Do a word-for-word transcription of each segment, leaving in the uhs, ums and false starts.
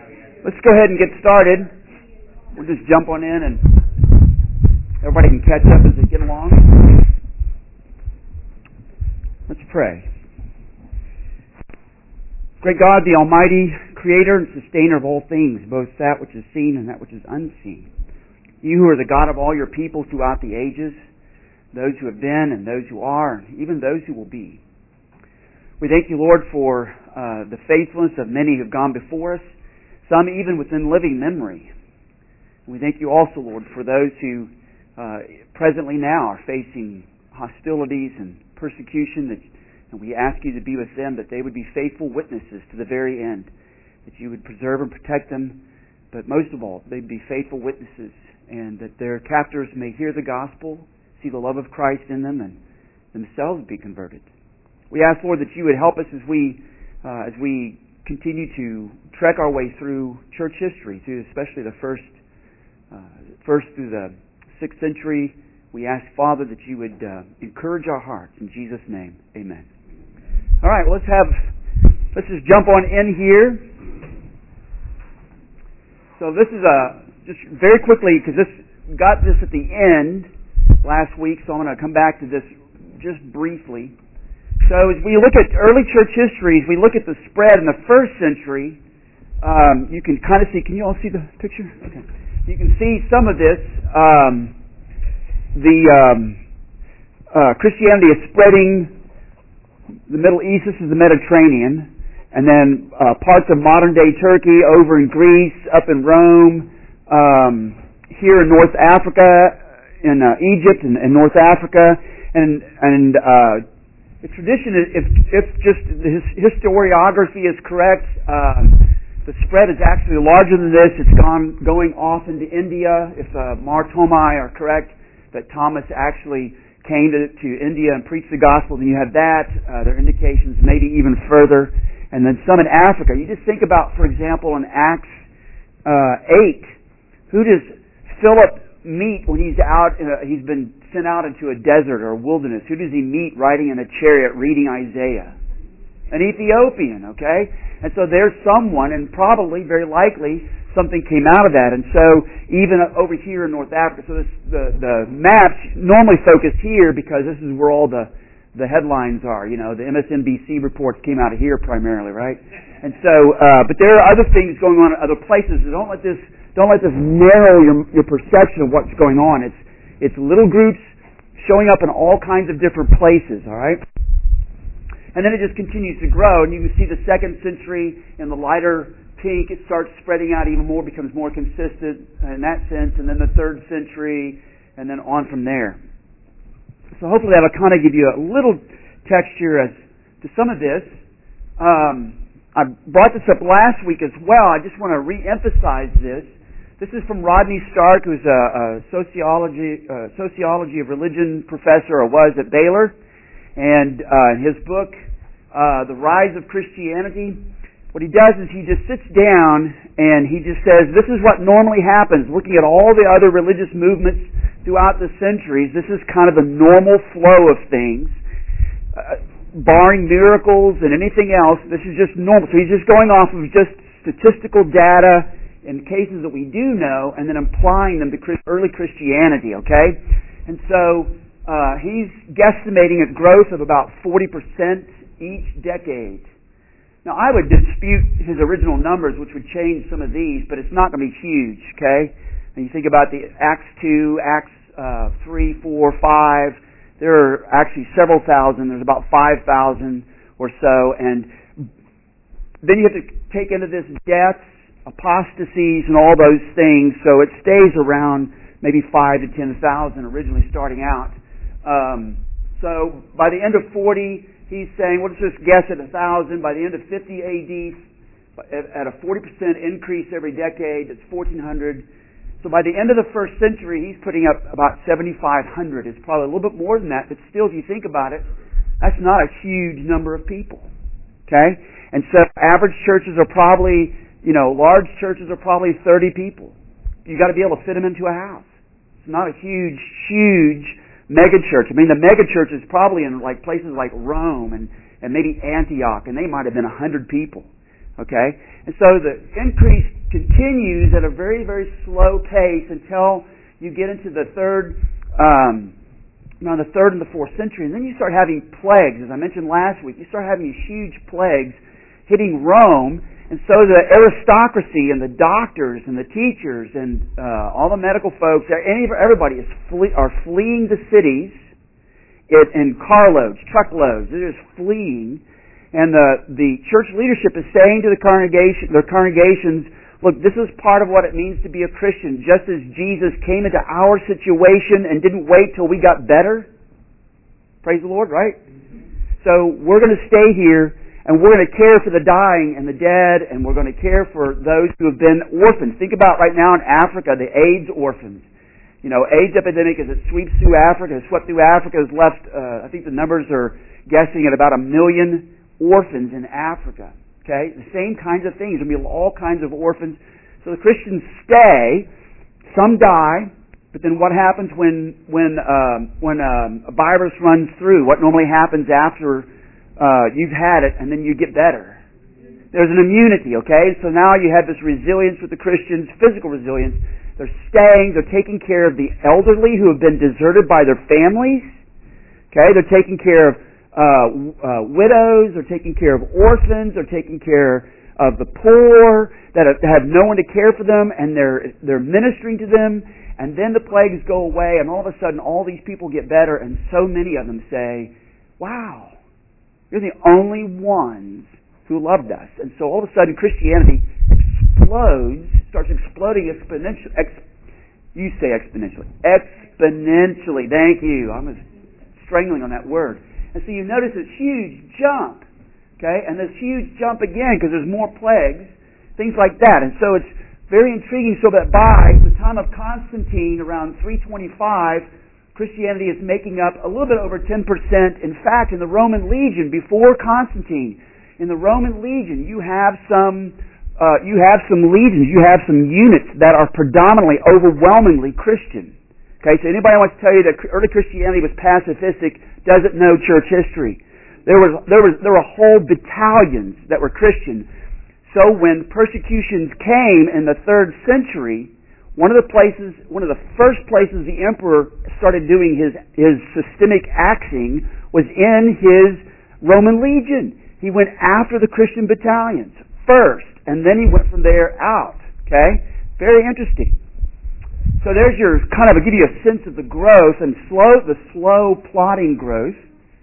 Let's go ahead and get started. We'll just jump on in and everybody can catch up as they get along. Let's pray. Great God, the Almighty Creator and Sustainer of all things, both that which is seen and that which is unseen. You who are the God of all your people throughout the ages, those who have been and those who are, and even those who will be. We thank you, Lord, for uh, the faithfulness of many who have gone before us, some even within living memory. And we thank you also, Lord, for those who uh, presently now are facing hostilities and persecution, that, and we ask you to be with them, that they would be faithful witnesses to the very end, that you would preserve and protect them, but most of all, they'd be faithful witnesses, and that their captors may hear the gospel, see the love of Christ in them, and themselves be converted. We ask, Lord, that you would help us as we uh, as we continue to trek our way through church history, through especially the first uh, first through the sixth century. We ask, Father, that you would uh, encourage our hearts. In Jesus' name, amen. All right, well, let's have let's just jump on in here. So this is a just very quickly, because this got this at the end last week, so I'm going to come back to this just briefly. So as we look at early church history, as we look at the spread in the first century, um, you can kind of see, can you all see the picture? Okay. You can see some of this. Um, the um, uh, Christianity is spreading the Middle East. This is the Mediterranean. And then uh, parts of modern-day Turkey, over in Greece, up in Rome, um, here in North Africa, in uh, Egypt and, and North Africa, and and uh, the tradition, if if just the his, historiography is correct, uh, the spread is actually larger than this. It's gone going off into India. If uh, Mar Thomai are correct, that Thomas actually came to, to India and preached the gospel, then you have that. Uh, there are indications maybe even further, and then some in Africa. You just think about, for example, in Acts uh, eight, who does Philip meet when he's out? In a, he's been sent out into a desert or a wilderness. Who does he meet riding in a chariot reading Isaiah? An Ethiopian, okay? And so there's someone, and probably, very likely, something came out of that. And so even over here in North Africa, so this, the the maps normally focus here because this is where all the the headlines are. You know, the M S N B C reports came out of here primarily, right? And so, uh, but there are other things going on in other places. So don't let this don't let this narrow your your perception of what's going on. It's it's little groups showing up in all kinds of different places. All right. And then it just continues to grow, and you can see the second century in the lighter pink, it starts spreading out even more, becomes more consistent in that sense, and then the third century, and then on from there. So hopefully that'll kind of give you a little texture as to some of this. Um, I brought this up last week as well. I just want to re-emphasize this. This is from Rodney Stark, who's a, a sociology uh, sociology of religion professor, or was at Baylor, and uh, in his book, uh, The Rise of Christianity, what he does is he just sits down and he just says, this is what normally happens, looking at all the other religious movements throughout the centuries. This is kind of the normal flow of things, uh, barring miracles and anything else. This is just normal. So he's just going off of just statistical data in cases that we do know, and then applying them to early Christianity, okay? And so uh, he's guesstimating a growth of about forty percent each decade. Now, I would dispute his original numbers, which would change some of these, but it's not going to be huge, okay? And you think about the Acts two, Acts uh, three, four, five, there are actually several thousand. There's about five thousand or so. And then you have to take into this deaths, apostasies, and all those things, so it stays around maybe five to ten thousand originally starting out. Um, so by the end of forty, he's saying, well, let's just guess at a thousand. By the end of fifty A D, at a forty percent increase every decade, it's fourteen hundred. So by the end of the first century, he's putting up about seventy-five hundred. It's probably a little bit more than that, but still, if you think about it, that's not a huge number of people. Okay? And so average churches are probably, you know, large churches are probably thirty people. You've got to be able to fit them into a house. It's not a huge, huge mega church. I mean, the mega church is probably in like places like Rome and, and maybe Antioch, and they might have been a hundred people. Okay? And so the increased continues at a very, very slow pace until you get into the third, um, you know, the third and the fourth century, and then you start having plagues. As I mentioned last week, you start having these huge plagues hitting Rome, and so the aristocracy and the doctors and the teachers and uh, all the medical folks, any, everybody is flee, are fleeing the cities in, in carloads, truckloads. They're just fleeing, and the the church leadership is saying to the congregation, their congregations, look, this is part of what it means to be a Christian. Just as Jesus came into our situation and didn't wait till we got better. Praise the Lord, right? So we're going to stay here, and we're going to care for the dying and the dead, and we're going to care for those who have been orphans. Think about right now in Africa, the AIDS orphans. You know, AIDS epidemic, as it sweeps through Africa, has swept through Africa, has left, uh, I think the numbers are guessing at about a million orphans in Africa. Okay, the same kinds of things. There'll be all kinds of orphans. So the Christians stay. Some die, but then what happens when when um, when um, a virus runs through? What normally happens after uh, you've had it, and then you get better? There's an immunity. Okay, so now you have this resilience with the Christians, physical resilience. They're staying. They're taking care of the elderly who have been deserted by their families. Okay, they're taking care of Uh, uh, widows, are taking care of orphans, are taking care of the poor that have no one to care for them, and they're they're ministering to them. And then the plagues go away, and all of a sudden, all these people get better, and so many of them say, "Wow, you're the only ones who loved us." And so all of a sudden, Christianity explodes, starts exploding exponentially. Ex, you say exponentially, exponentially. Thank you. I'm strangling on that word. And so you notice this huge jump, okay, and this huge jump again because there's more plagues, things like that. And so it's very intriguing, so that by the time of Constantine, around three twenty-five, Christianity is making up a little bit over ten percent. In fact, in the Roman legion, before Constantine, in the Roman legion, you have some uh, you have some legions, you have some units that are predominantly, overwhelmingly Christian. Okay, so anybody who wants to tell you that early Christianity was pacifistic doesn't know church history. There was there was there were whole battalions that were Christian. So when persecutions came in the third century, one of the places, one of the first places the emperor started doing his his systemic axing was in his Roman legion. He went after the Christian battalions first, and then he went from there out. Okay, very interesting. So there's your kind of a, give you a sense of the growth and slow, the slow plodding growth.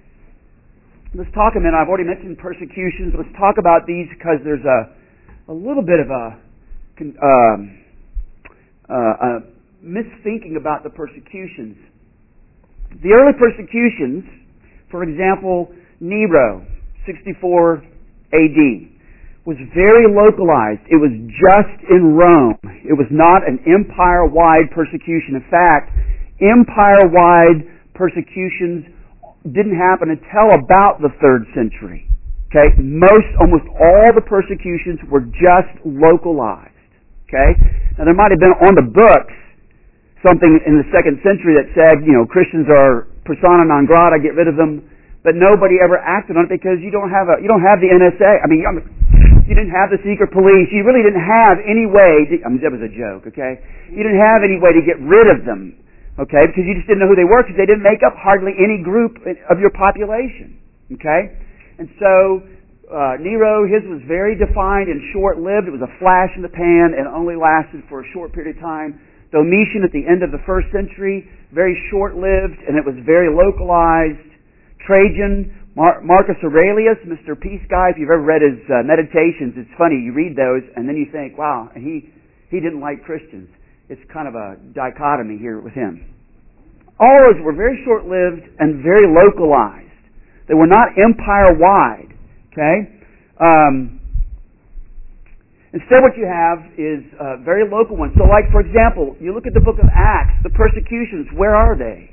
Let's talk a minute. I've already mentioned persecutions. Let's talk about these because there's a a little bit of a, um, uh, a misthinking about the persecutions. The early persecutions, for example, Nero, sixty-four A D, was very localized. It was just in Rome. It was not an empire-wide persecution. In fact, empire-wide persecutions didn't happen until about the third century. Okay? Most, almost all the persecutions were just localized. Okay? Now there might have been on the books something in the second century that said, you know, Christians are persona non grata, get rid of them, but nobody ever acted on it because you don't have a, you don't have the N S A. I mean, you didn't have the secret police. You really didn't have any way to, I mean, that was a joke, okay? You didn't have any way to get rid of them, okay? Because you just didn't know who they were because they didn't make up hardly any group of your population, okay? And so, uh, Nero, his was very defined and short-lived. It was a flash in the pan and only lasted for a short period of time. Domitian at the end of the first century, very short-lived, and it was very localized. Trajan, Mar- Marcus Aurelius, Mister Peace Guy, if you've ever read his uh, meditations, it's funny, you read those and then you think, wow, he, he didn't like Christians. It's kind of a dichotomy here with him. All those were very short-lived and very localized. They were not empire-wide, okay? Um, instead what you have is uh, very local ones. So like, for example, you look at the book of Acts, the persecutions, where are they?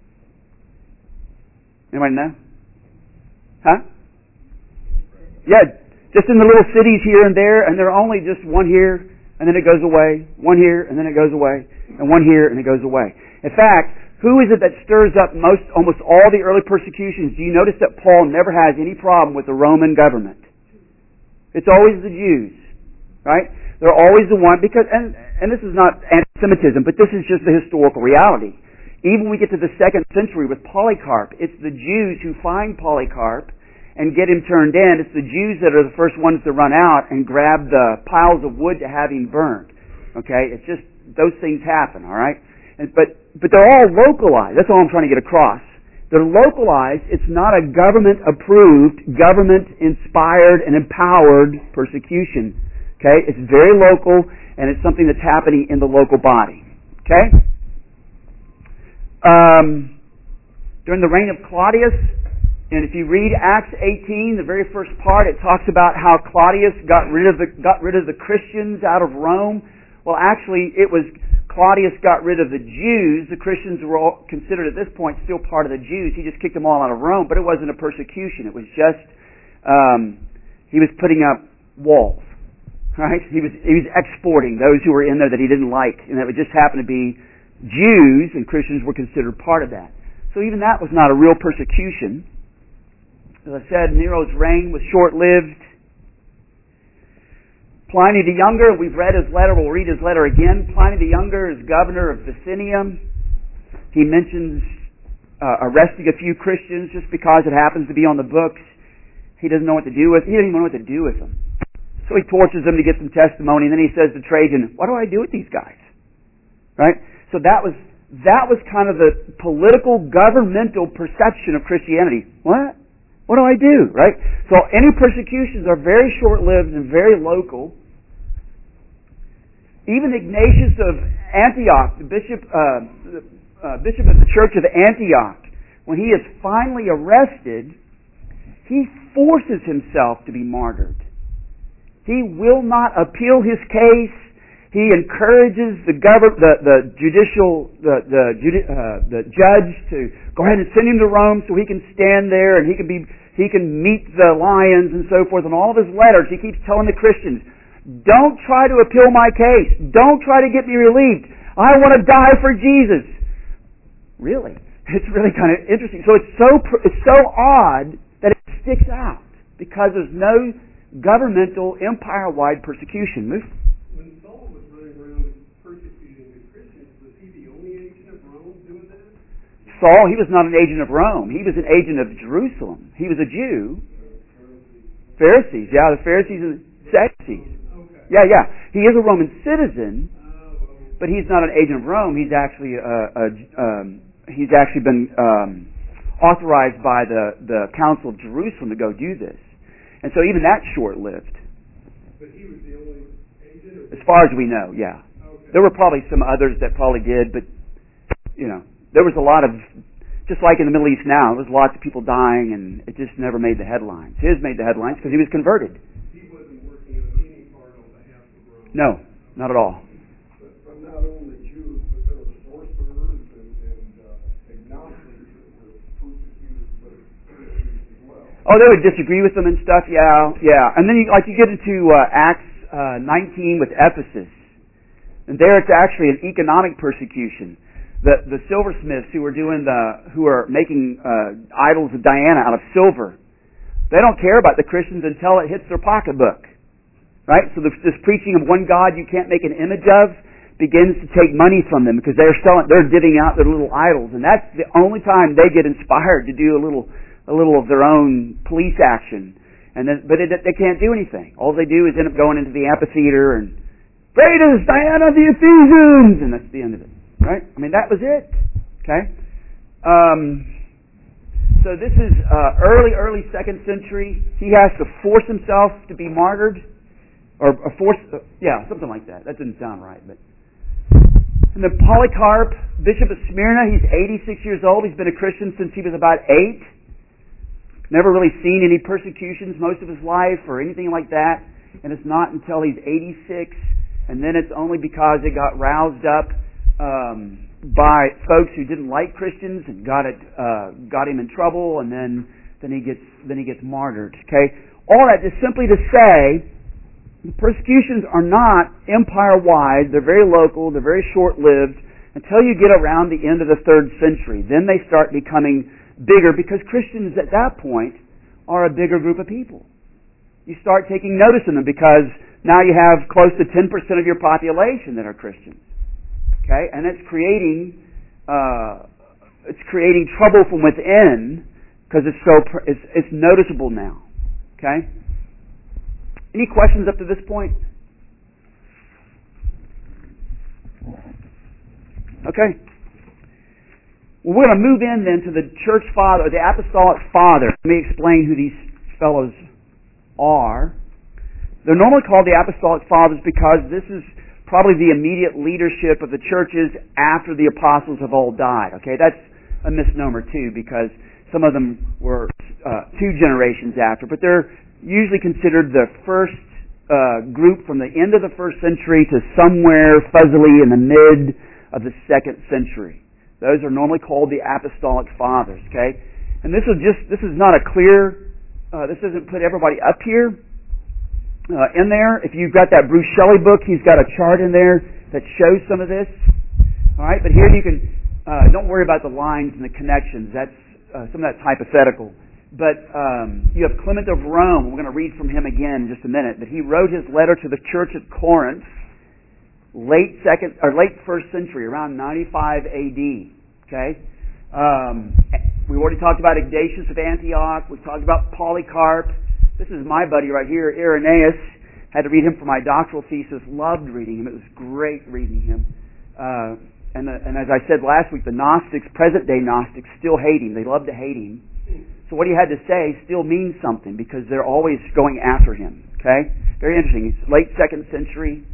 Anybody know? Huh? Yeah, just in the little cities here and there, and there are only just one here, and then it goes away, one here, and then it goes away, and one here, and it goes away. In fact, who is it that stirs up most, almost all the early persecutions? Do you notice that Paul never has any problem with the Roman government? It's always the Jews, right? They're always the one, because, and, and this is not anti-Semitism, but this is just the historical reality. Even when we get to the second century with Polycarp, it's the Jews who find Polycarp and get him turned in. It's the Jews that are the first ones to run out and grab the piles of wood to have him burned. Okay? It's just, those things happen, all right? And, but, but they're all localized. That's all I'm trying to get across. They're localized. It's not a government-approved, government-inspired, and empowered persecution. Okay? It's very local, and it's something that's happening in the local body. Okay? Um, during the reign of Claudius, and if you read Acts eighteen, the very first part, it talks about how Claudius got rid of the got rid of the Christians out of Rome. Well, actually, it was Claudius got rid of the Jews. The Christians were all considered at this point still part of the Jews. He just kicked them all out of Rome, but it wasn't a persecution. It was just um, he was putting up walls, right? He was he was exporting those who were in there that he didn't like, and that would just happen to be Jews, and Christians were considered part of that. So even that was not a real persecution. As I said, Nero's reign was short-lived. Pliny the Younger, we've read his letter, we'll read his letter again. Pliny the Younger is governor of Bithynia. He mentions uh, arresting a few Christians just because it happens to be on the books. He doesn't know what to do with He doesn't even know what to do with them. So he tortures them to get some testimony, and then he says to Trajan, what do I do with these guys? Right? So that was that was kind of the political, governmental perception of Christianity. What? What do I do? Right? So any persecutions are very short-lived and very local. Even Ignatius of Antioch, the bishop, uh, the uh, bishop of the Church of Antioch, when he is finally arrested, he forces himself to be martyred. He will not appeal his case. He encourages the government, the, the judicial, the the, judi- uh, the judge to go ahead and send him to Rome so he can stand there and he can be he can meet the lions and so forth. And all of his letters, he keeps telling the Christians, don't try to appeal my case. Don't try to get me relieved. I want to die for Jesus. Really, it's really kind of interesting. So it's so it's so odd that it sticks out because there's no governmental empire-wide persecution. Move. Saul, he was not an agent of Rome. He was an agent of Jerusalem. He was a Jew. Pharisees, yeah, the Pharisees and Sadducees. Yeah, yeah. He is a Roman citizen, but he's not an agent of Rome. He's actually a, a, um, he's actually been um, authorized by the, the Council of Jerusalem to go do this. And so even that's short-lived. But he was the only agent? As far as we know, yeah. Okay. There were probably some others that probably did, but, you know, there was a lot of, just like in the Middle East now, there was lots of people dying, and it just never made the headlines. His made the headlines because he was converted. He wasn't working on any part on behalf of Rome? No, not at all. But, but not only Jews, but there were sorcerers and, and uh, agnostics that were persecuted by Christians as well. Oh, they would disagree with them and stuff, yeah, yeah. And then you, like you get into uh, Acts uh, nineteen with Ephesus, and there it's actually an economic persecution. The the silversmiths who are doing the who are making uh, idols of Diana out of silver, they don't care about the Christians until it hits their pocketbook, right? So this, this preaching of one God you can't make an image of begins to take money from them because they're selling, they're divvying out their little idols, and that's the only time they get inspired to do a little a little of their own police action. And then, but it, they can't do anything. All they do is end up going into the amphitheater and great is Diana of the Ephesians, and that's the end of it. Right? I mean, that was it. Okay? Um, so this is uh, early, early second century. He has to force himself to be martyred. Or, or force, uh, yeah, something like that. That didn't sound right. But And then Polycarp, Bishop of Smyrna, he's eighty-six years old. He's been a Christian since he was about eight. Never really seen any persecutions most of his life or anything like that. And it's not until he's eighty-six, and then it's only because it got roused up Um, by folks who didn't like Christians and got it, uh, got him in trouble, and then then he gets then he gets martyred. Okay, all that is simply to say, the persecutions are not empire-wide. They're very local. They're very short-lived until you get around the end of the third century. Then they start becoming bigger because Christians at that point are a bigger group of people. You start taking notice of them because now you have close to ten percent of your population that are Christians. Okay, and it's creating uh, it's creating trouble from within because it's so it's, it's noticeable now. Okay. Any questions up to this point? Okay. Well, we're going to move in then to the church father, the apostolic father. Let me explain who these fellows are. They're normally called the apostolic fathers because this is probably the immediate leadership of the churches after the apostles have all died. Okay, that's a misnomer too, because some of them were uh, two generations after, but they're usually considered the first uh, group from the end of the first century to somewhere fuzzily in the mid of the second century. Those are normally called the apostolic fathers. Okay, and this is just this is not a clear. Uh, this doesn't put everybody up here uh, in there. If you've got that Bruce Shelley book, he's got a chart in there that shows some of this. All right, but here you can uh, don't worry about the lines and the connections. That's uh, some of that's hypothetical. But um, you have Clement of Rome. We're going to read from him again in just a minute. But he wrote his letter to the church at Corinth, late second or late first century, around ninety-five A D. Okay. Um, we already talked about Ignatius of Antioch. We talked about Polycarp. This is my buddy right here, Irenaeus. Had to read him for my doctoral thesis. Loved reading him. It was great reading him. Uh, and, the, and as I said last week, the Gnostics, present-day Gnostics, still hate him. They love to hate him. So what he had to say still means something because they're always going after him. Okay? Very interesting. He's late second century.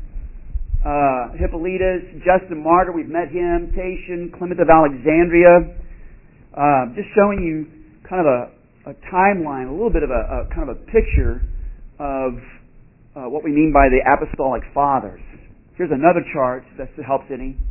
Uh, Hippolytus, Justin Martyr, we've met him, Tatian, Clement of Alexandria, uh, just showing you kind of a, a timeline, a little bit of a, a kind of a picture of uh, what we mean by the apostolic fathers. Here's another chart that helps any.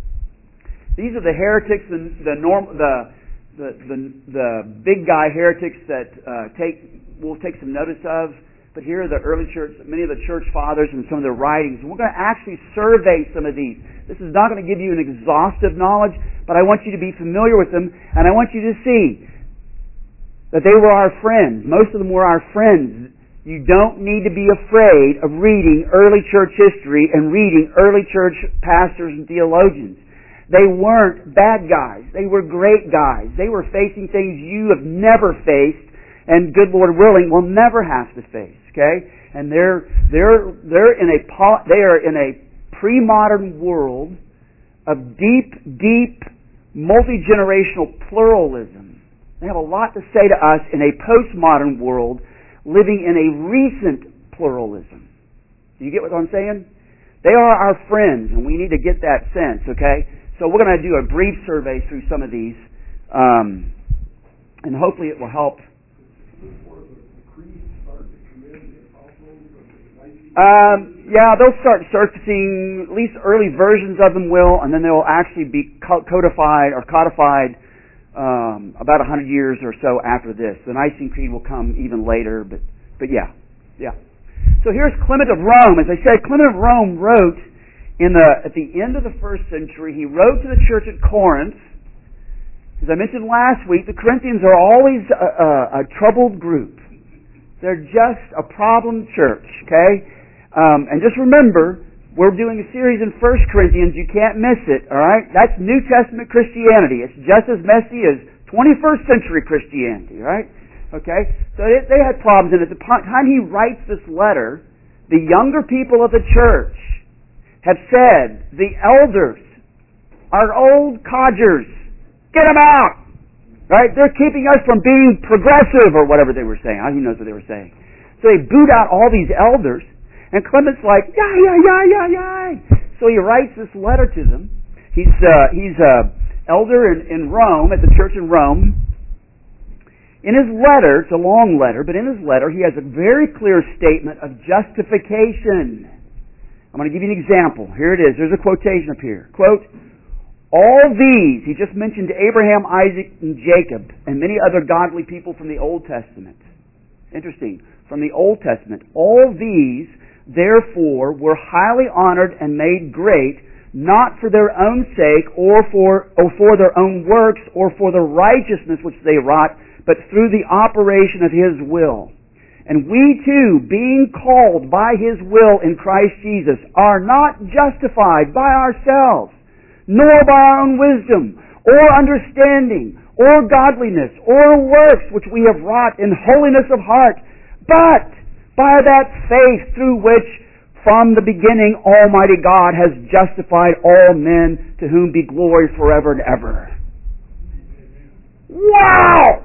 These are the heretics, the the norm, the the the, the big guy heretics that uh, take we'll take some notice of. But here are the early church, many of the church fathers and some of their writings. And we're going to actually survey some of these. This is not going to give you an exhaustive knowledge, but I want you to be familiar with them, and I want you to see that they were our friends. Most of them were our friends. You don't need to be afraid of reading early church history and reading early church pastors and theologians. They weren't bad guys. They were great guys. They were facing things you have never faced, and good Lord willing, will never have to face. Okay, and they're they're they're in a they are in a pre-modern world of deep, deep, multi-generational pluralism. They have a lot to say to us in a postmodern world, living in a recent pluralism. Do you get what I'm saying? They are our friends, and we need to get that sense. Okay, so we're going to do a brief survey through some of these, um, and hopefully it will help. Um, yeah, they'll start surfacing, at least early versions of them will, and then they'll actually be codified or codified um, about a hundred years or so after this. The Nicene Creed will come even later, but but yeah, yeah. So here's Clement of Rome. As I said, Clement of Rome wrote in the at the end of the first century. He wrote to the church at Corinth. As I mentioned last week, the Corinthians are always a, a, a troubled group. They're just a problem church, okay? Um, and just remember, we're doing a series in First Corinthians. You can't miss it, all right? That's New Testament Christianity. It's just as messy as twenty-first century Christianity, right? Okay? So they, they had problems. And at the time he writes this letter, the younger people of the church have said, the elders are old codgers. Get them out! Right? They're keeping us from being progressive, or whatever they were saying. Who knows what they were saying? So they boot out all these elders, and Clement's like, yeah, yeah, yeah, yeah, yeah. So he writes this letter to them. He's uh, he's a elder in, in Rome, at the church in Rome. In his letter, it's a long letter, but in his letter he has a very clear statement of justification. I'm going to give you an example. Here it is. There's a quotation up here. Quote, all these, he just mentioned Abraham, Isaac, and Jacob, and many other godly people from the Old Testament. Interesting. From the Old Testament. All these, therefore, were highly honored and made great, not for their own sake, or for, or for their own works, or for the righteousness which they wrought, but through the operation of His will. And we too, being called by His will in Christ Jesus, are not justified by ourselves, nor by our own wisdom, or understanding, or godliness, or works which we have wrought in holiness of heart, but by that faith through which from the beginning Almighty God has justified all men, to whom be glory forever and ever. Wow!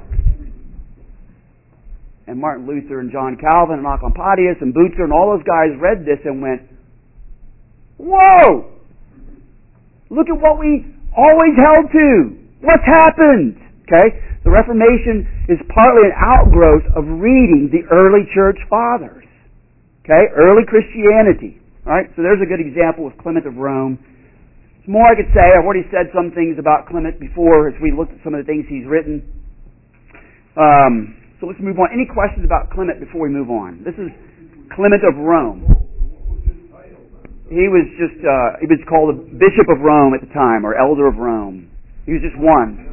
And Martin Luther and John Calvin and Occampidius and Butzer and all those guys read this and went, whoa! Look at what we always held to. What's happened? Okay? The Reformation is partly an outgrowth of reading the early church fathers. Okay? Early Christianity. Alright? So there's a good example with Clement of Rome. There's more I could say. I've already said some things about Clement before as we looked at some of the things he's written. Um, so let's move on. Any questions about Clement before we move on? This is Clement of Rome. He was just, uh, he was called the Bishop of Rome at the time, or Elder of Rome. He was just one.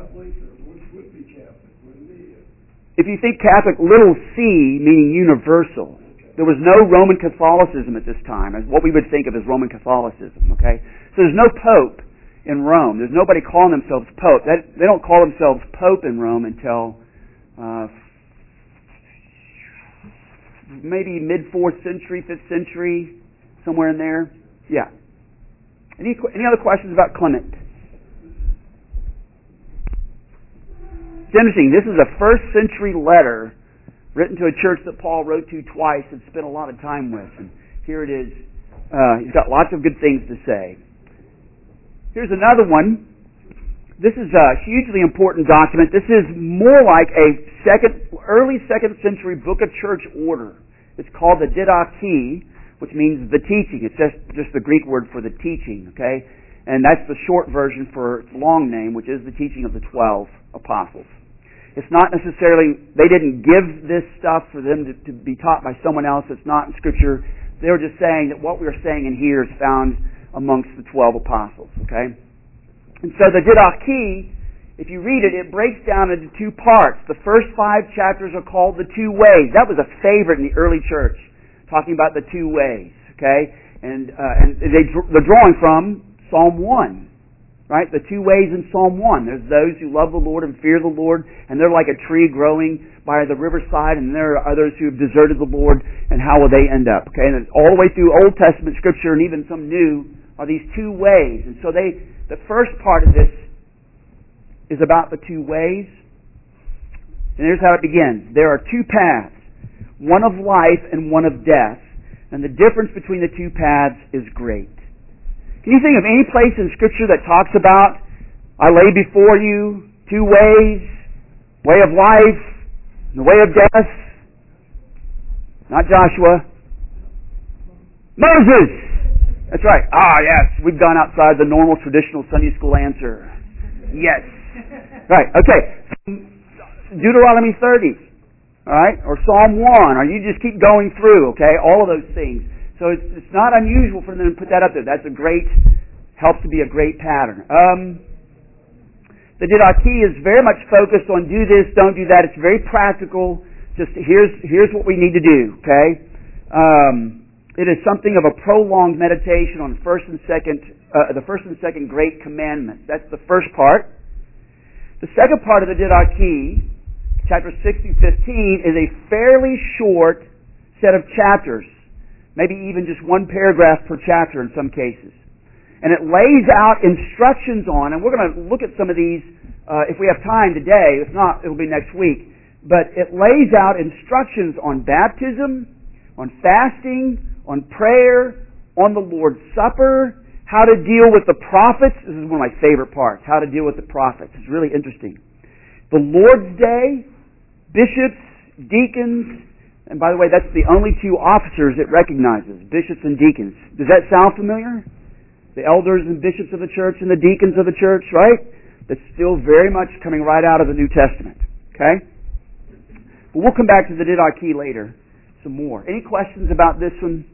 If you think Catholic, little c, meaning universal. There was no Roman Catholicism at this time, as what we would think of as Roman Catholicism, okay? So there's no Pope in Rome. There's nobody calling themselves Pope. That, they don't call themselves Pope in Rome until uh, maybe mid-fourth century, fifth century, somewhere in there. Yeah. Any, any other questions about Clement? It's interesting. This is a first century letter written to a church that Paul wrote to twice and spent a lot of time with. And here it is. Uh, he's got lots of good things to say. Here's another one. This is a hugely important document. This is more like a second, early second century book of church order. It's called the Didache, which means the teaching. It's just, just the Greek word for the teaching, okay? And that's the short version for its long name, which is the teaching of the twelve apostles. It's not necessarily, they didn't give this stuff for them to, to be taught by someone else. It's not in Scripture. They were just saying that what we're saying in here is found amongst the twelve apostles, okay? And so the Didache, if you read it, it breaks down into two parts. The first five chapters are called the two ways. That was a favorite in the early church, talking about the two ways, okay? And, uh, and they, they're drawing from Psalm one. Right? The two ways in Psalm one. There's those who love the Lord and fear the Lord, and they're like a tree growing by the riverside, and there are others who have deserted the Lord, and how will they end up? Okay, and all the way through Old Testament Scripture, and even some new, are these two ways. And so they, the first part of this is about the two ways. And here's how it begins. There are two paths, one of life and one of death, and the difference between the two paths is great. Can you think of any place in Scripture that talks about, I lay before you two ways, way of life, and the way of death? Not Joshua. Moses! That's right. Ah, yes, we've gone outside the normal traditional Sunday school answer. Yes. Right, okay. Deuteronomy thirty, all right, or Psalm one, or you just keep going through, okay, all of those things. So it's, it's not unusual for them to put that up there. That's a great, helps to be a great pattern. Um, the Didache is very much focused on do this, don't do that. It's very practical. Just here's here's what we need to do. Okay, um, it is something of a prolonged meditation on first and second, uh, the first and second great commandments. That's the first part. The second part of the Didache, chapter six through fifteen, is a fairly short set of chapters. Maybe even just one paragraph per chapter in some cases. And it lays out instructions on, and we're going to look at some of these uh, if we have time today. If not, it'll be next week. But it lays out instructions on baptism, on fasting, on prayer, on the Lord's Supper, how to deal with the prophets. This is one of my favorite parts, how to deal with the prophets. It's really interesting. The Lord's Day, bishops, deacons. And by the way, that's the only two officers it recognizes, bishops and deacons. Does that sound familiar? The elders and bishops of the church and the deacons of the church, right? That's still very much coming right out of the New Testament. Okay? But we'll come back to the Didache later, some more. Any questions about this one?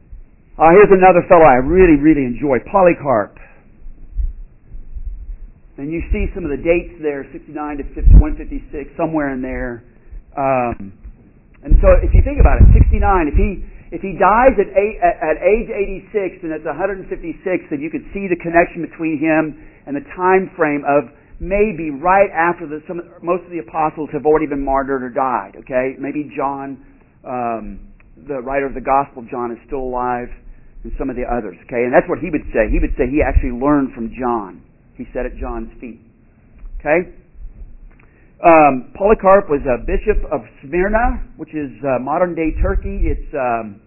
Uh, here's another fellow I really, really enjoy, Polycarp. and you see some of the dates there, sixty-nine to one fifty-six, somewhere in there. Um, and so if you think about it, sixty-nine, if he if he dies at, eight, at, at age eighty-six and it's one fifty-six, then you could see the connection between him and the time frame of maybe right after the, some, most of the apostles have already been martyred or died, okay? Maybe John, um, the writer of the Gospel, John, is still alive, and some of the others, okay? And that's what he would say. He would say he actually learned from John. He sat at John's feet, okay? Um, Polycarp was a bishop of Smyrna, which is uh, modern-day Turkey. It's um,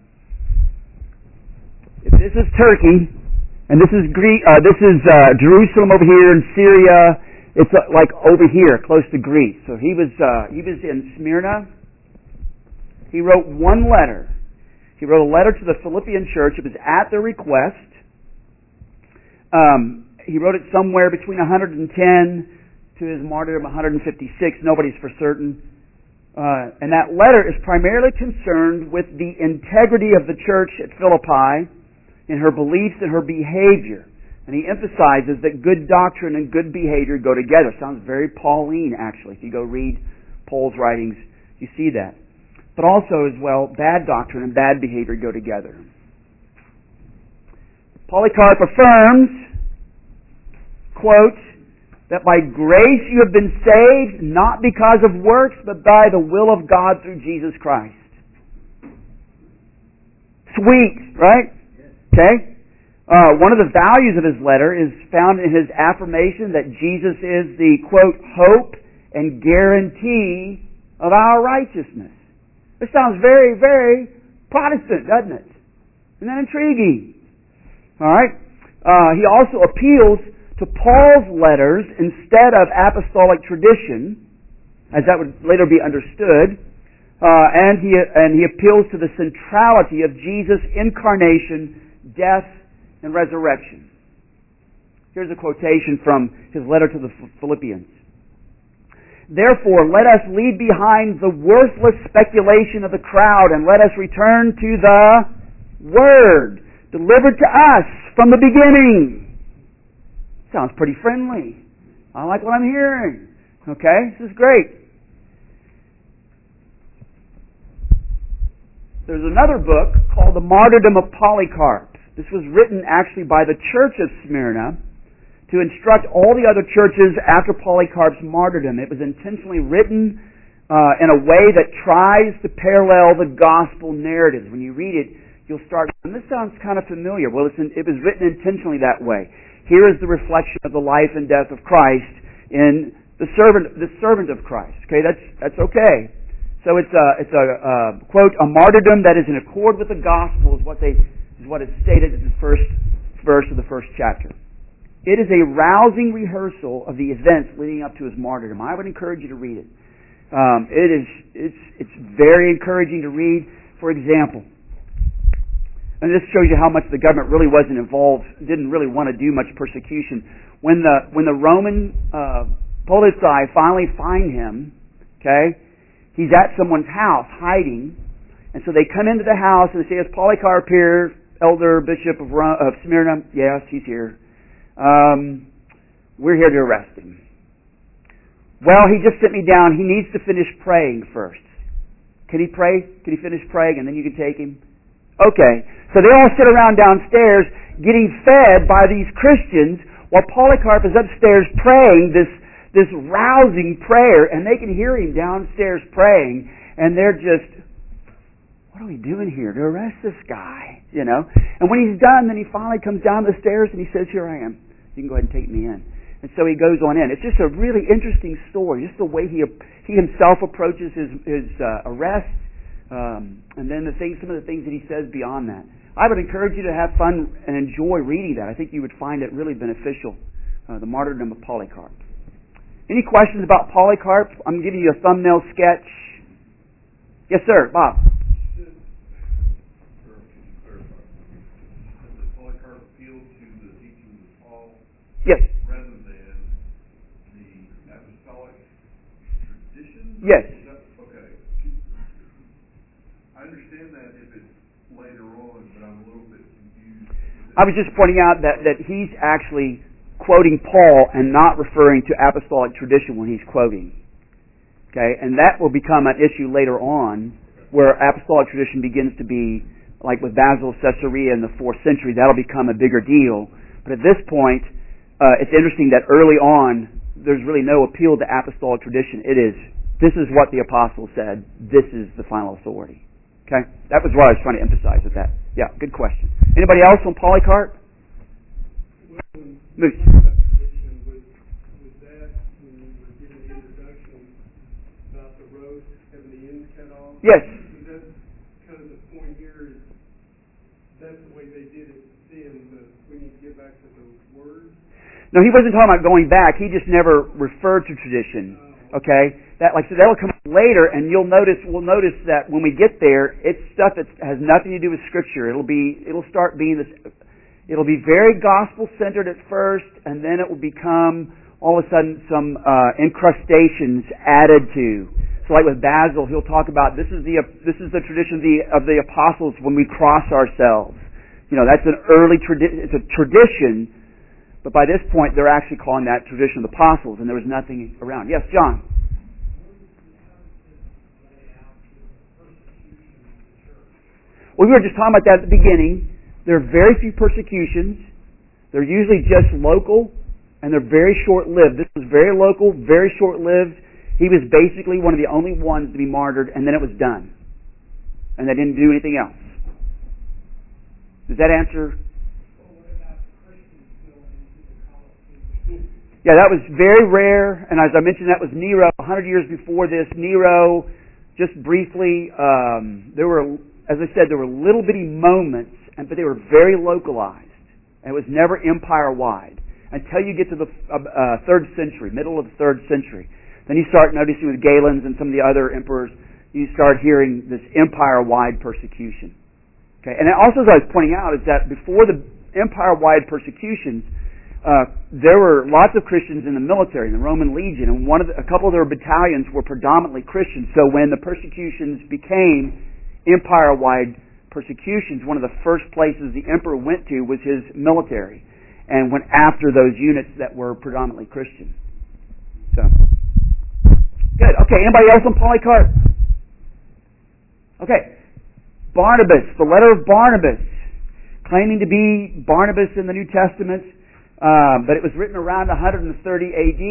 if this is Turkey, and this is Greece. Uh, this is uh, Jerusalem over here in Syria. It's uh, like over here, close to Greece. So he was uh, he was in Smyrna. He wrote one letter. He wrote a letter to the Philippian church. It was at their request. Um, he wrote it somewhere between one hundred ten to his martyrdom, one hundred fifty-six. Nobody's for certain. Uh, and that letter is primarily concerned with the integrity of the church at Philippi in her beliefs and her behavior. And he emphasizes that good doctrine and good behavior go together. Sounds very Pauline, actually. If you go read Paul's writings, you see that. But also, as well, bad doctrine and bad behavior go together. Polycarp affirms, quote, that by grace you have been saved, not because of works, but by the will of God through Jesus Christ. Sweet, right? Okay? Uh, one of the values of his letter is found in his affirmation that Jesus is the, quote, hope and guarantee of our righteousness. This sounds very, very Protestant, doesn't it? Isn't that intriguing? All right? Uh, he also appeals to Paul's letters instead of apostolic tradition, as that would later be understood, uh, and he and he appeals to the centrality of Jesus' incarnation, death, and resurrection. Here's a quotation from his letter to the Philippians. Therefore, let us leave behind the worthless speculation of the crowd, and let us return to the Word delivered to us from the beginning. Sounds pretty friendly. I like what I'm hearing. Okay, this is great. There's another book called The Martyrdom of Polycarp. This was written actually by the church of Smyrna to instruct all the other churches after Polycarp's martyrdom. It was intentionally written uh, in a way that tries to parallel the gospel narratives. When you read it, you'll start, and this sounds kind of familiar. Well, it's in, it was written intentionally that way. Here is the reflection of the life and death of Christ in the servant, the servant of Christ. Okay, that's that's okay. So it's a it's a uh, quote a martyrdom that is in accord with the gospel is what they is what is stated in the first verse of the first chapter. It is a rousing rehearsal of the events leading up to his martyrdom. I would encourage you to read it. Um, it is it's it's very encouraging to read. For example. And this shows you how much the government really wasn't involved, didn't really want to do much persecution. When the when the Roman uh, polici finally find him, okay, he's at someone's house hiding, and so they come into the house and they say, "Is Polycarp here, elder bishop of, Rome, of Smyrna?" "Yes, he's here. Um, we're here to arrest him." "Well, he just sent me down. He needs to finish praying first." "Can he pray? Can he finish praying and then you can take him?" Okay, so they all sit around downstairs getting fed by these Christians while Polycarp is upstairs praying this this rousing prayer, and they can hear him downstairs praying, and they're just, what are we doing here to arrest this guy? You know? And when he's done, then he finally comes down the stairs and he says, "Here I am. You can go ahead and take me in." And so he goes on in. It's just a really interesting story, just the way he he himself approaches his, his uh, arrest. Um, and then the things, some of the things that he says beyond that. I would encourage you to have fun and enjoy reading that. I think you would find it really beneficial, uh, the martyrdom of Polycarp. Any questions about Polycarp? I'm giving you a thumbnail sketch. Yes, sir, Bob. Polycarp appealed to the teachings of Paul Yes. rather than the apostolic tradition? Yes. I was just I was just pointing out that, that he's actually quoting Paul and not referring to apostolic tradition when he's quoting. Okay, and that will become an issue later on, where apostolic tradition begins to be, like with Basil of Caesarea in the fourth century, that'll become a bigger deal. But at this point, uh, it's interesting that early on, there's really no appeal to apostolic tradition. It is, this is what the apostles said, this is the final authority. Okay, that was what I was trying to emphasize with that. Yeah, good question. Anybody else on Polycarp? Moose. Yes. So that's kind of the point here is that's the way they did it then, but we need to get back to the words. No, he wasn't talking about going back. He just never referred to tradition. Okay? That, like I said, that'll come up later, and you'll notice, we'll notice that when we get there, it's stuff that has nothing to do with Scripture. It'll be, it'll start being this, it'll be very gospel-centered at first, and then it will become, all of a sudden, some uh, incrustations added to. So like with Basil, he'll talk about this is the this is the tradition of the of the apostles when we cross ourselves. You know, that's an early tradition. It's a tradition, but by this point they're actually calling that tradition of the apostles, and there was nothing around. Yes, John. Well, we were just talking about that at the beginning. There are very few persecutions. They're usually just local, and they're very short-lived. This was very local, very short-lived. He was basically one of the only ones to be martyred, and then it was done. And they didn't do anything else. Does that answer? Well, what about Christians going into the Colosseum? Yeah, that was very rare, and as I mentioned, that was Nero. A hundred years before this, Nero, just briefly, um, there were, as I said, there were little bitty moments, but they were very localized. And it was never empire-wide until you get to the uh, third century, middle of the third century. Then you start noticing with Galens and some of the other emperors, you start hearing this empire-wide persecution. Okay, and also, as I was pointing out, is that before the empire-wide persecutions, uh, there were lots of Christians in the military, in the Roman Legion, and one of the, a couple of their battalions were predominantly Christians. So when the persecutions became empire-wide persecutions, one of the first places the emperor went to was his military, and went after those units that were predominantly Christian. So. Good. Okay, anybody else on Polycarp? Okay. Barnabas, the letter of Barnabas, claiming to be Barnabas in the New Testament, uh, but it was written around one hundred thirty A D,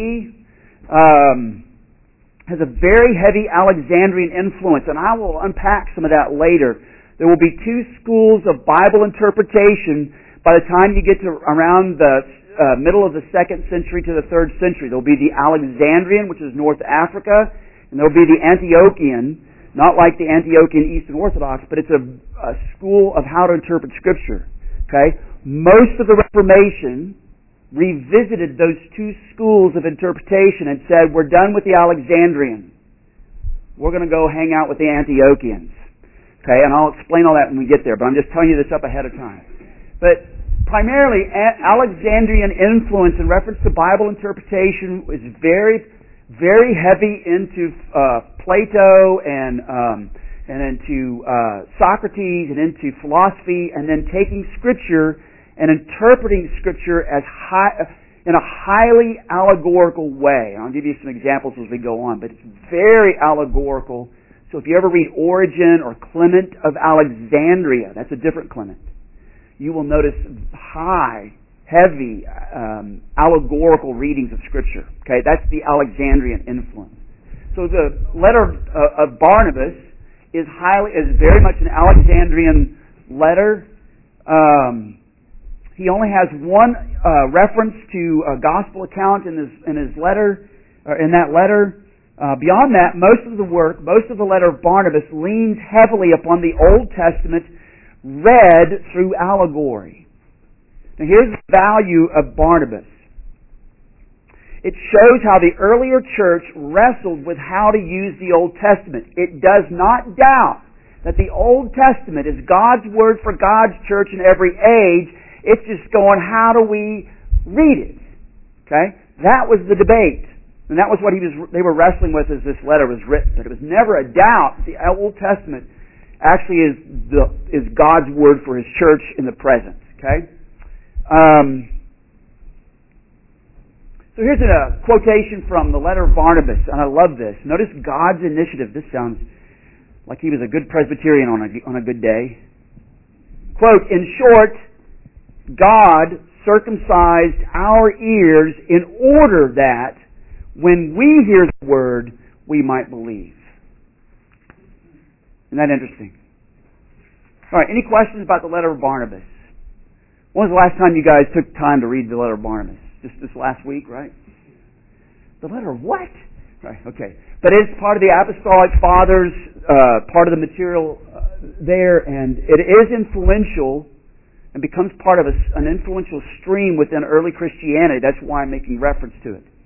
um, has a very heavy Alexandrian influence, and I will unpack some of that later. There will be two schools of Bible interpretation by the time you get to around the Uh, middle of the second century to the third century. There will be the Alexandrian, which is North Africa, and there will be the Antiochian, not like the Antiochian Eastern Orthodox, but it's a, a school of how to interpret Scripture. Okay, most of the Reformation revisited those two schools of interpretation and said, we're done with the Alexandrian. We're going to go hang out with the Antiochians. Okay, and I'll explain all that when we get there, but I'm just telling you this up ahead of time. But primarily, Alexandrian influence in reference to Bible interpretation is very, very heavy into uh, Plato and um, and into uh, Socrates and into philosophy, and then taking Scripture and interpreting Scripture as high, in a highly allegorical way. And I'll give you some examples as we go on, but it's very allegorical. So if you ever read Origen or Clement of Alexandria, that's a different Clement, you will notice high, heavy, um, allegorical readings of Scripture. Okay, that's the Alexandrian influence. So the letter of, uh, of Barnabas is highly, is very much an Alexandrian letter. Um, he only has one uh, reference to a gospel account in his in his letter, or in that letter. Uh, beyond that, most of the work, most of the letter of Barnabas leans heavily upon the Old Testament, read through allegory. Now here's the value of Barnabas. It shows how the earlier church wrestled with how to use the Old Testament. It does not doubt that the Old Testament is God's Word for God's church in every age. It's just going, how do we read it? Okay? That was the debate. And that was what he was, they were wrestling with as this letter was written. But it was never a doubt that the Old Testament actually is the is God's Word for His church in the present. Okay, um, So here's a quotation from the letter of Barnabas, and I love this. Notice God's initiative. This sounds like he was a good Presbyterian on a, on a good day. Quote, in short, God circumcised our ears in order that when we hear the word, we might believe. Isn't that interesting? All right, any questions about the letter of Barnabas? When was the last time you guys took time to read the letter of Barnabas? Just this last week, right? The letter of what? Right, okay. But it's part of the Apostolic Fathers, uh, part of the material uh, there, and it is influential and becomes part of a, an influential stream within early Christianity. That's why I'm making reference to it.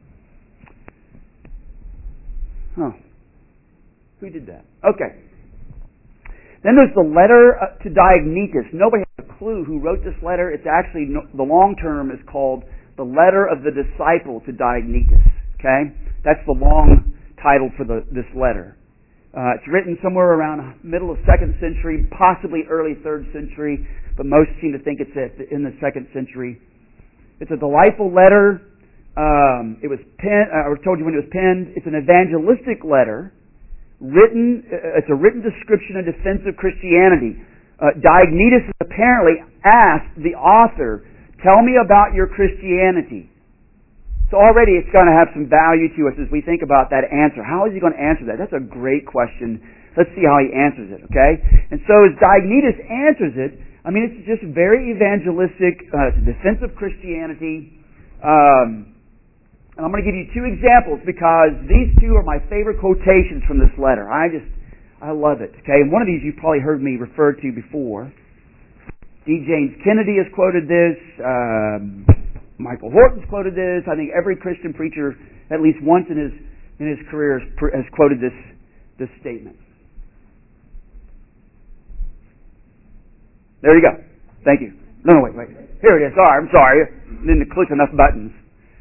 Huh. Who did that? Okay. Then there's the letter to Diognetus. Nobody has a clue who wrote this letter. It's actually, the long term is called the letter of the disciple to Diognetus. Okay? That's the long title for the, this letter. Uh, it's written somewhere around middle of second century, possibly early third century, but most seem to think it's at the, in the second century. It's a delightful letter. Um, it was penned, I told you when it was penned. It's an evangelistic letter. Written, uh, it's a written description and defense of Christianity. Uh, Diognetus apparently asked the author, tell me about your Christianity. So already it's going to have some value to us as we think about that answer. How is he going to answer that? That's a great question. Let's see how he answers it, okay? And so as Diognetus answers it, I mean, it's just very evangelistic. Uh, it's a defense of Christianity. Um, and I'm going to give you two examples because these two are my favorite quotations from this letter. I just, I love it, okay? And one of these you've probably heard me refer to before. D. James Kennedy has quoted this. Um, Michael Horton's quoted this. I think every Christian preacher, at least once in his in his career, has, has quoted this this statement. There you go. Thank you. No, no, wait, wait. Here it is. Sorry, I'm sorry. I didn't click enough buttons.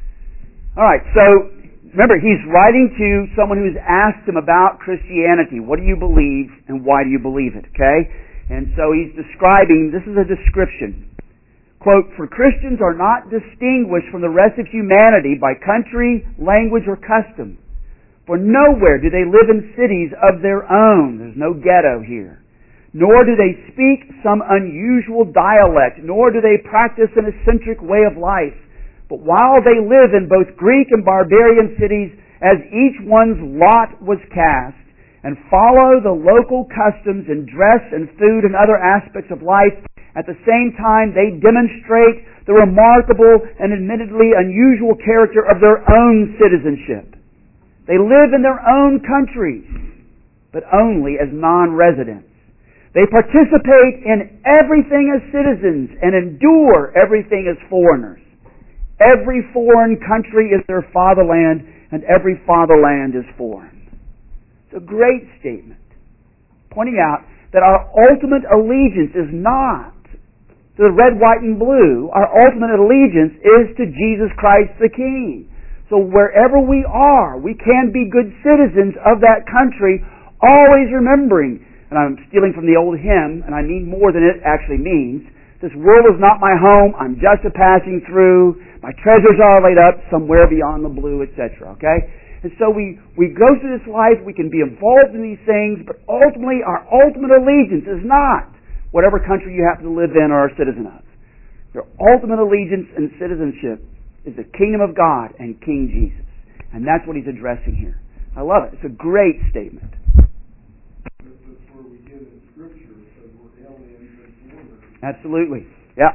All right. So remember, he's writing to someone who's asked him about Christianity. What do you believe, and why do you believe it? Okay. And so he's describing. This is a description. Quote, for Christians are not distinguished from the rest of humanity by country, language, or custom. For nowhere do they live in cities of their own. There's no ghetto here. Nor do they speak some unusual dialect, nor do they practice an eccentric way of life. But while they live in both Greek and barbarian cities, as each one's lot was cast, and follow the local customs in dress and food and other aspects of life, at the same time, they demonstrate the remarkable and admittedly unusual character of their own citizenship. They live in their own countries, but only as non-residents. They participate in everything as citizens and endure everything as foreigners. Every foreign country is their fatherland, and every fatherland is foreign. It's a great statement, pointing out that our ultimate allegiance is not to the red, white, and blue. Our ultimate allegiance is to Jesus Christ the King. So wherever we are, we can be good citizens of that country, always remembering, and I'm stealing from the old hymn, and I mean more than it actually means, this world is not my home, I'm just a passing through, my treasures are laid up somewhere beyond the blue, et cetera. Okay? And so we, we go through this life, we can be involved in these things, but ultimately our ultimate allegiance is not whatever country you happen to live in or are a citizen of. Your ultimate allegiance and citizenship is the kingdom of God and King Jesus. And that's what he's addressing here. I love it. It's a great statement. That's where we get in Scripture, because we're aliens and foreigners. Absolutely. Yeah.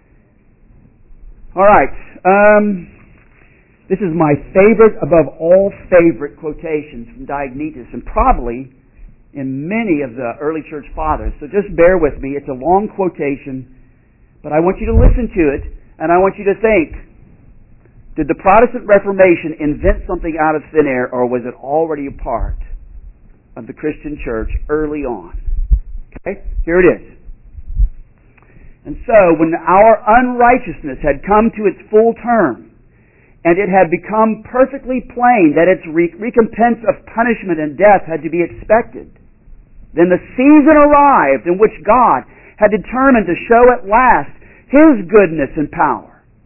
All right. Um, this is my favorite, above all favorite quotations from Diognetus, and probably in many of the early church fathers. So just bear with me. It's a long quotation, but I want you to listen to it, and I want you to think, did the Protestant Reformation invent something out of thin air, or was it already a part of the Christian church early on? Okay, here it is. And so, when our unrighteousness had come to its full term, and it had become perfectly plain that its re- recompense of punishment and death had to be expected, then the season arrived in which God had determined to show at last His goodness and power.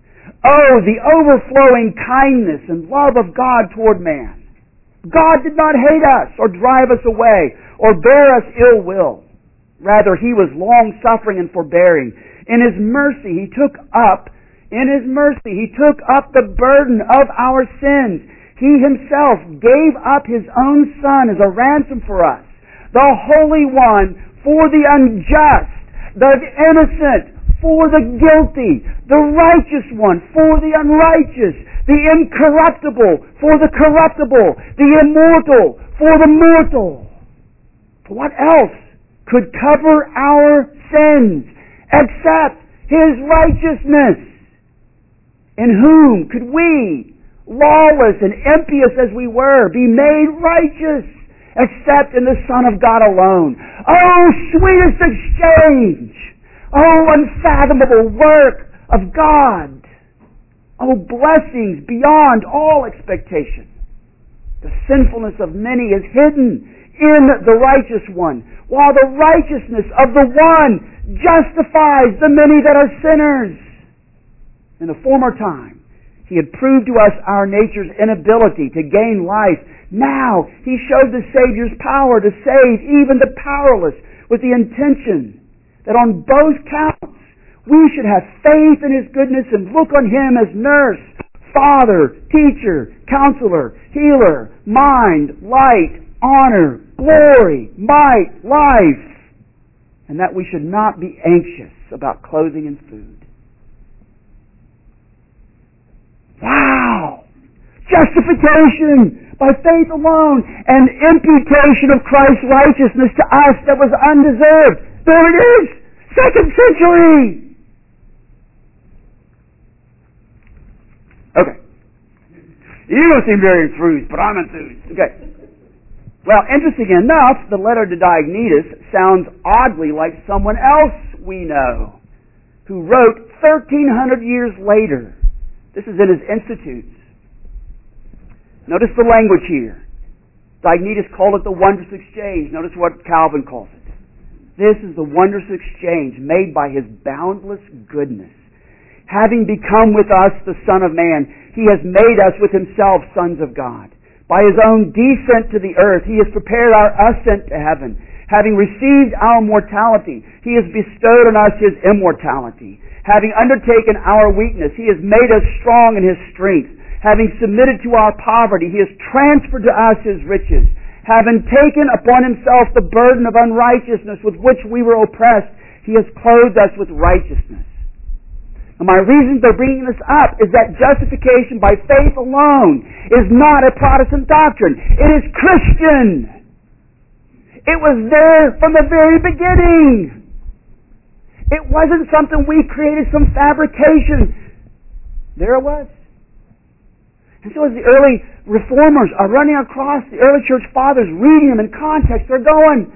Oh, the overflowing kindness and love of God toward man. God did not hate us or drive us away or bear us ill will. Rather, He was long-suffering and forbearing. In His mercy, He took up, in His mercy, He took up the burden of our sins. He Himself gave up His own Son as a ransom for us, the Holy One for the unjust, the innocent for the guilty, the righteous one for the unrighteous, the incorruptible for the corruptible, the immortal for the mortal. What else could cover our sins except His righteousness? In whom could we, lawless and impious as we were, be made righteous except in the Son of God alone? Oh, sweetest exchange! Oh, unfathomable work of God! Oh, blessings beyond all expectation! The sinfulness of many is hidden in the righteous one, while the righteousness of the one justifies the many that are sinners. In the former time, He had proved to us our nature's inability to gain life. Now, He showed the Savior's power to save even the powerless, with the intention that on both counts we should have faith in His goodness and look on Him as nurse, Father, teacher, counselor, healer, mind, light, honor, glory, might, life, and that we should not be anxious about clothing and food. Wow! Justification by faith alone, and imputation of Christ's righteousness to us that was undeserved. There it is! Second century! Okay. You don't seem very enthused, but I'm enthused. Okay. Well, interesting enough, the letter to Diognetus sounds oddly like someone else we know, who wrote thirteen hundred years later. This is in his Institutes. Notice the language here. Diognetus called it the wondrous exchange. Notice what Calvin calls it. This is the wondrous exchange made by His boundless goodness. Having become with us the Son of Man, He has made us with Himself sons of God. By His own descent to the earth, He has prepared our ascent to heaven. Having received our mortality, He has bestowed on us His immortality. Having undertaken our weakness, He has made us strong in His strength. Having submitted to our poverty, He has transferred to us His riches. Having taken upon Himself the burden of unrighteousness with which we were oppressed, He has clothed us with righteousness. And my reason for bringing this up is that justification by faith alone is not a Protestant doctrine. It is Christian. It was there from the very beginning. It wasn't something we created, some fabrication. There it was. And so as the early reformers are running across the early church fathers, reading them in context, they're going,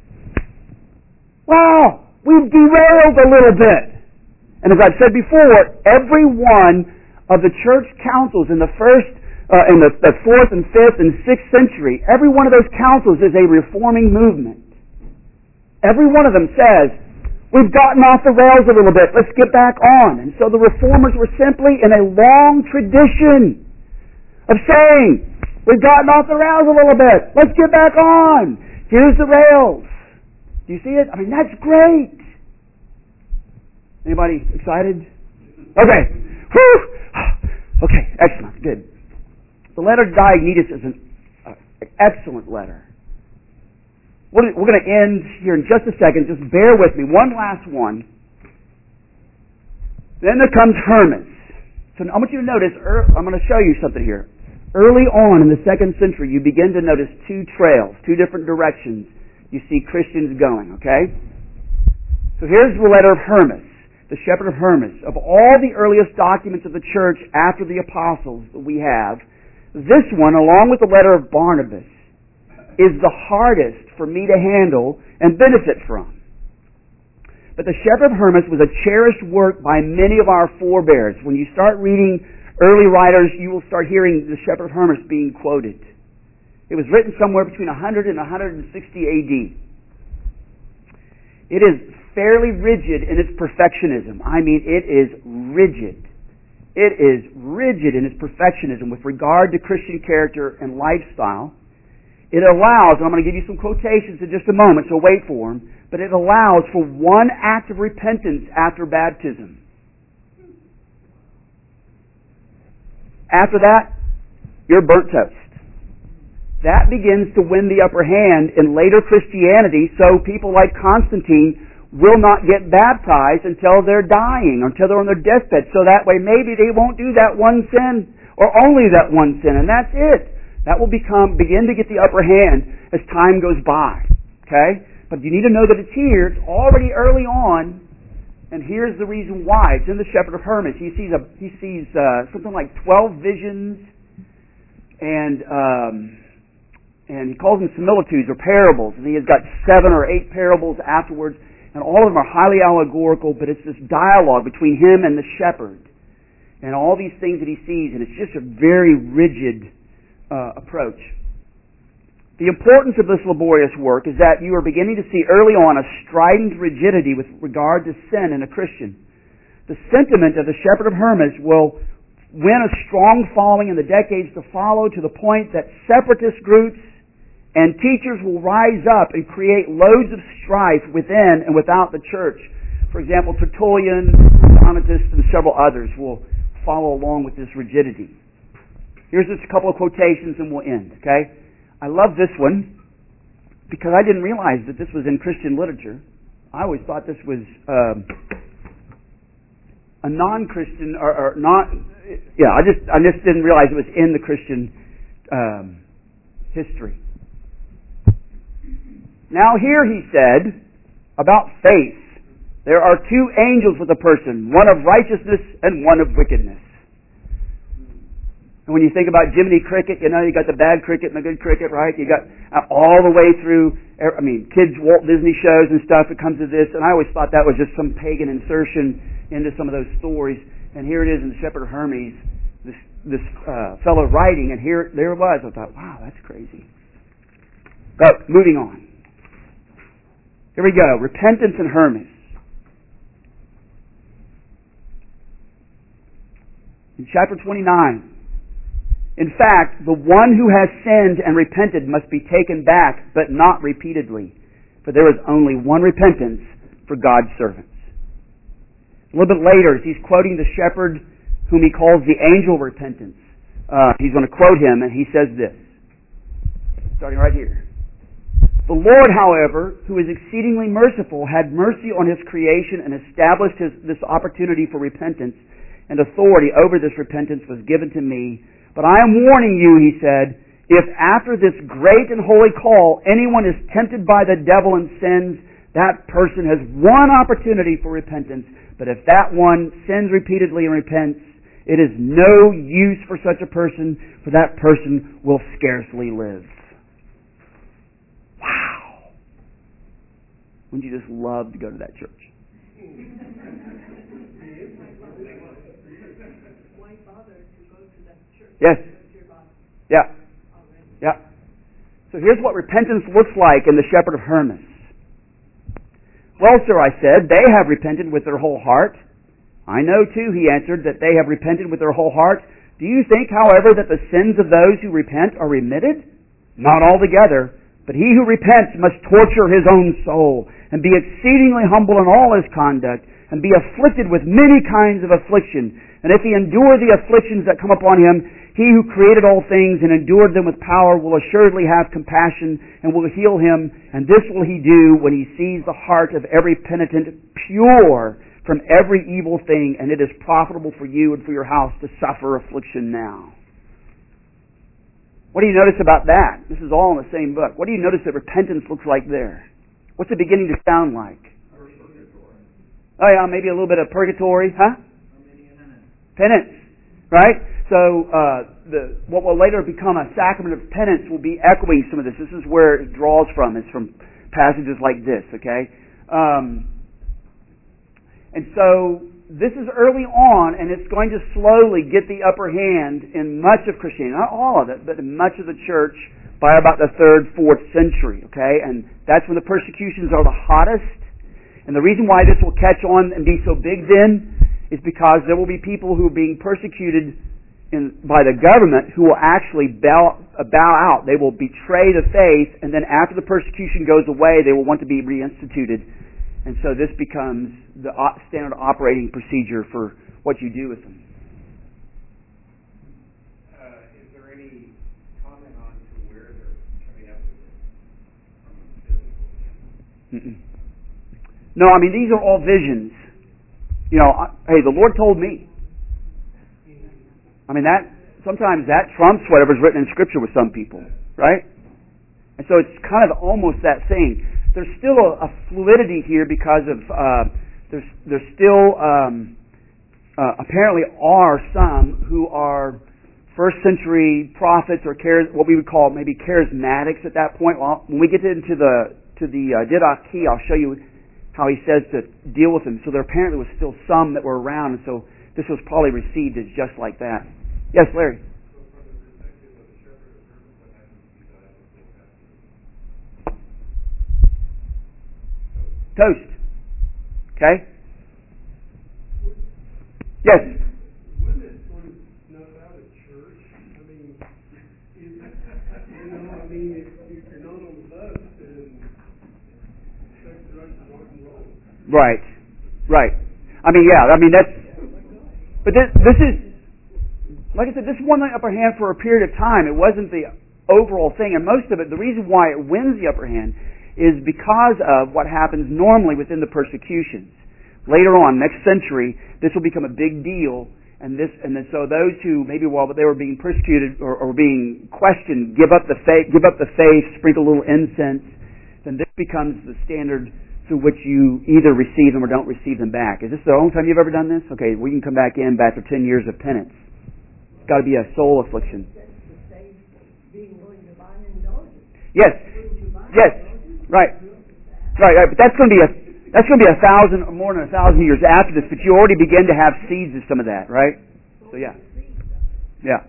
wow, we've derailed a little bit. And as I've said before, every one of the church councils in the first, uh, in the, the fourth and fifth and sixth century, every one of those councils is a reforming movement. Every one of them says, we've gotten off the rails a little bit, let's get back on. And so the reformers were simply in a long tradition of saying, we've gotten off the rails a little bit. Let's get back on. Here's the rails. Do you see it? I mean, that's great. Anybody excited? Okay. Whew. Okay, excellent. Good. The letter to Diognetus is an uh, excellent letter. We're going to end here in just a second. Just bear with me. One last one. Then there comes Hermas. So I want you to notice, I'm going to show you something here. Early on in the second century, you begin to notice two trails, two different directions you see Christians going, okay? So here's the letter of Hermas, the shepherd of Hermas. Of all the earliest documents of the church after the apostles that we have, this one, along with the letter of Barnabas, is the hardest for me to handle and benefit from. But the shepherd of Hermas was a cherished work by many of our forebears. When you start reading early writers, you will start hearing the shepherd of Hermas being quoted. It was written somewhere between one hundred and one hundred sixty A D. It is fairly rigid in its perfectionism. I mean, it is rigid. It is rigid in its perfectionism with regard to Christian character and lifestyle. It allows, and I'm going to give you some quotations in just a moment, so wait for them, but it allows for one act of repentance after baptism. After that, you're burnt toast. That begins to win the upper hand in later Christianity, so people like Constantine will not get baptized until they're dying, until they're on their deathbed. So that way maybe they won't do that one sin, or only that one sin, and that's it. That will become begin to get the upper hand as time goes by. Okay? But you need to know that it's here. It's already early on, and here's the reason why. It's in the Shepherd of Hermas. He sees a he sees uh, something like twelve visions, and um, and he calls them similitudes or parables. And he has got seven or eight parables afterwards. And all of them are highly allegorical, but it's this dialogue between him and the shepherd. And all these things that he sees, and it's just a very rigid uh, approach. The importance of this laborious work is that you are beginning to see early on a strident rigidity with regard to sin in a Christian. The sentiment of the Shepherd of Hermas will win a strong following in the decades to follow, to the point that separatist groups and teachers will rise up and create loads of strife within and without the church. For example, Tertullian, Donatists, and several others will follow along with this rigidity. Here's just a couple of quotations and we'll end, okay? I love this one because I didn't realize that this was in Christian literature. I always thought this was um, a non-Christian or, or not. Yeah, I just I just didn't realize it was in the Christian um, history. Now here he said about faith, there are two angels with a person, one of righteousness and one of wickedness. And when you think about Jiminy Cricket, you know, you got the bad cricket and the good cricket, right? You got uh, all the way through, I mean, kids' Walt Disney shows and stuff, it comes to this, and I always thought that was just some pagan insertion into some of those stories. And here it is in the Shepherd of Hermas, this, this uh, fellow writing, and here there it was. I thought, wow, that's crazy. But moving on. Here we go. Repentance in Hermas. In chapter twenty-nine. In fact, the one who has sinned and repented must be taken back, but not repeatedly. For there is only one repentance for God's servants. A little bit later, as he's quoting the shepherd whom he calls the angel of repentance, uh, he's going to quote him, and he says this. Starting right here. The Lord, however, who is exceedingly merciful, had mercy on His creation and established his, this opportunity for repentance, and authority over this repentance was given to me. But I am warning you, he said, if after this great and holy call anyone is tempted by the devil and sins, that person has one opportunity for repentance. But if that one sins repeatedly and repents, it is no use for such a person, for that person will scarcely live. Wow. Wouldn't you just love to go to that church? Why bother to go to that church? Yes. Yeah. Yeah. So here's what repentance looks like in the Shepherd of Hermas. Well, sir, I said, they have repented with their whole heart. I know, too, he answered, that they have repented with their whole heart. Do you think, however, that the sins of those who repent are remitted? Not altogether. But he who repents must torture his own soul, and be exceedingly humble in all his conduct, and be afflicted with many kinds of affliction. And if he endure the afflictions that come upon him, he who created all things and endured them with power will assuredly have compassion and will heal him. And this will he do when he sees the heart of every penitent pure from every evil thing, and it is profitable for you and for your house to suffer affliction now. What do you notice about that? This is all in the same book. What do you notice that repentance looks like there? What's it beginning to sound like? Oh yeah, maybe a little bit of purgatory, huh? Penance, right? So uh, the what will later become a sacrament of penance will be echoing some of this. This is where it draws from. It's from passages like this, okay? Um, and so this is early on, and it's going to slowly get the upper hand in much of Christianity. Not all of it, but in much of the church by about the third, fourth century, okay? And that's when the persecutions are the hottest. And the reason why this will catch on and be so big then is because there will be people who are being persecuted in, by the government who will actually bow, bow out. They will betray the faith, and then after the persecution goes away, they will want to be reinstituted. And so this becomes the standard operating procedure for what you do with them. Uh, is there any comment on to where they're coming up with it from a physical standpoint? No, I mean, these are all visions. You know, I, hey, the Lord told me. I mean, that sometimes that trumps whatever's written in Scripture with some people, right? And so it's kind of almost that thing. There's still a, a fluidity here because of uh, there's there's still um, uh, apparently are some who are first century prophets or char- what we would call maybe charismatics at that point. Well, when we get into the to the uh, Didache, I'll show you how he says to deal with them. So there apparently was still some that were around, and so this was probably received as just like that. Yes, Larry. Toast. Okay? Yes? Wouldn't it sort of snuff out at church? I mean, you, you know, I mean, if, if you're not on the bus, then sex, drugs, and rock and roll. Right. Right. I mean, yeah, I mean, that's... But this, this is... Like I said, this won the upper hand for a period of time. It wasn't the overall thing. And most of it, the reason why it wins the upper hand is because of what happens normally within the persecutions. Later on, next century, this will become a big deal, and this, and then so those who maybe while they were being persecuted or, or being questioned, give up the faith, give up the faith, sprinkle a little incense, then this becomes the standard through which you either receive them or don't receive them back. Is this the only time you've ever done this? Okay, we can come back in after ten years of penance. It's got to be a soul affliction. Yes, yes. Right, right, right. But that's going to be a that's going to be a thousand or more than a thousand years after this. But you already begin to have seeds of some of that, right? So yeah, yeah,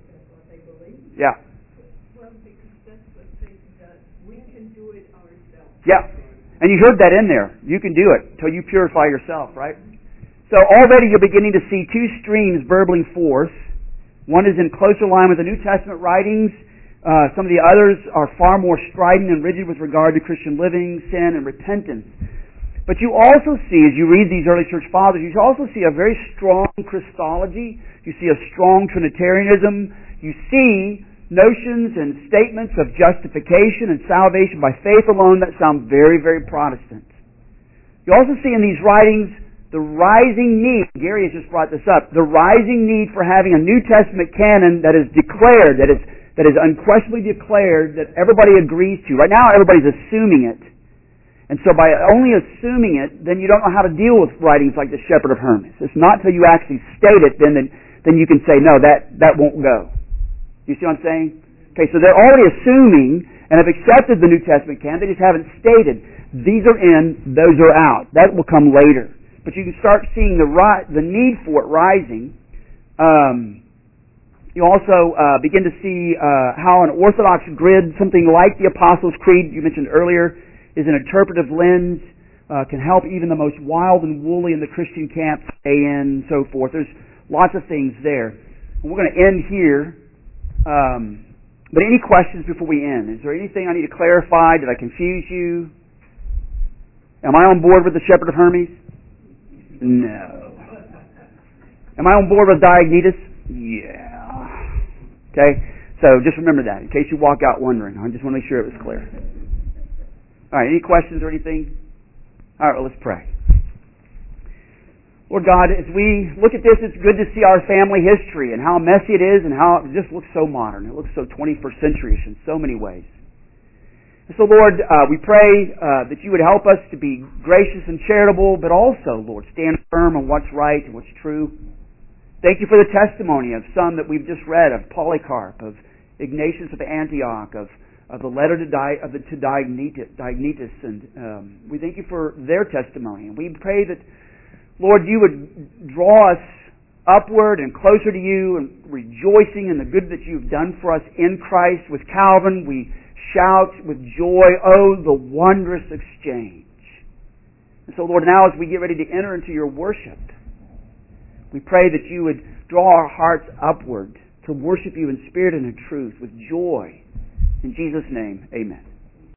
yeah, Well, because that's what Satan does. We can do it ourselves. yeah. And you heard that in there. You can do it until you purify yourself, right? So already you're beginning to see two streams burbling forth. One is in closer line with the New Testament writings. Uh, some of the others are far more strident and rigid with regard to Christian living, sin, and repentance. But you also see, as you read these early church fathers, you also see a very strong Christology. You see a strong Trinitarianism. You see notions and statements of justification and salvation by faith alone that sound very, very Protestant. You also see in these writings the rising need, Gary has just brought this up, the rising need for having a New Testament canon that is declared, that is that is unquestionably declared, that everybody agrees to. Right now, everybody's assuming it. And so by only assuming it, then you don't know how to deal with writings like the Shepherd of Hermas. It's not until you actually state it, then, then, then you can say, no, that, that won't go. You see what I'm saying? Okay, so they're already assuming and have accepted the New Testament canon. They just haven't stated, these are in, those are out. That will come later. But you can start seeing the, ri- the need for it rising. Um... You also uh, begin to see uh, how an Orthodox grid, something like the Apostles' Creed you mentioned earlier, is an interpretive lens, uh, can help even the most wild and woolly in the Christian camp stay in, and so forth. There's lots of things there. And we're going to end here. Um, but any questions before we end? Is there anything I need to clarify? Did I confuse you? Am I on board with the Shepherd of Hermas? No. Am I on board with Diognetus? Yeah. Okay? So just remember that, in case you walk out wondering. I just want to make sure it was clear. All right, any questions or anything? All right, well, let's pray. Lord God, as we look at this, it's good to see our family history and how messy it is and how it just looks so modern. It looks so twenty-first century-ish in so many ways. And so, Lord, uh, we pray uh, that you would help us to be gracious and charitable, but also, Lord, stand firm on what's right and what's true. Thank you for the testimony of some that we've just read, of Polycarp, of Ignatius of Antioch, of, of the letter to, Di, of the, to Diognetus, Diognetus, and um, we thank you for their testimony. And we pray that, Lord, you would draw us upward and closer to you, and rejoicing in the good that you've done for us in Christ. With Calvin, we shout with joy, oh, the wondrous exchange. And so, Lord, now as we get ready to enter into your worship, We pray that you would draw our hearts upward to worship you in spirit and in truth with joy. In Jesus' name, amen.